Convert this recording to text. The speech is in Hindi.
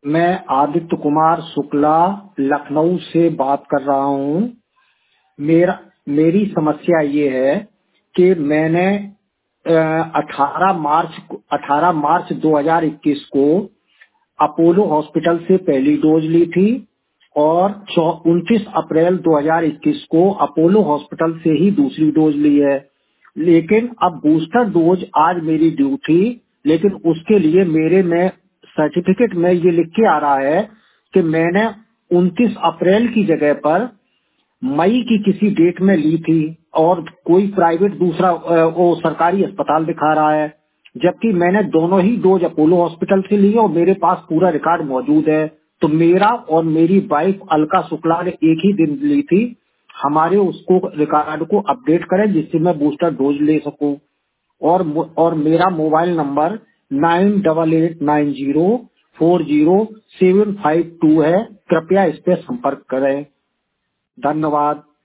मैं आदित्य कुमार शुक्ला लखनऊ से बात कर रहा हूँ। मेरी समस्या ये है कि मैंने 18 मार्च 2021 को अपोलो हॉस्पिटल से पहली डोज ली थी और 29 अप्रैल 2021 को अपोलो हॉस्पिटल से ही दूसरी डोज ली है। लेकिन अब बूस्टर डोज आज मेरी ड्यू थी, लेकिन उसके लिए मेरे में सर्टिफिकेट में ये लिख के आ रहा है कि मैंने 29 अप्रैल की जगह पर मई की किसी डेट में ली थी और कोई प्राइवेट दूसरा वो सरकारी अस्पताल दिखा रहा है, जबकि मैंने दोनों ही डोज अपोलो हॉस्पिटल से ली और मेरे पास पूरा रिकॉर्ड मौजूद है। तो मेरा और मेरी वाइफ अलका शुक्ला ने एक ही दिन ली थी। हमारे उसको रिकॉर्ड को अपडेट करें जिससे मैं बूस्टर डोज ले सकूं। और मेरा मोबाइल नंबर 9889040752 है। कृपया इस पे संपर्क करें। धन्यवाद।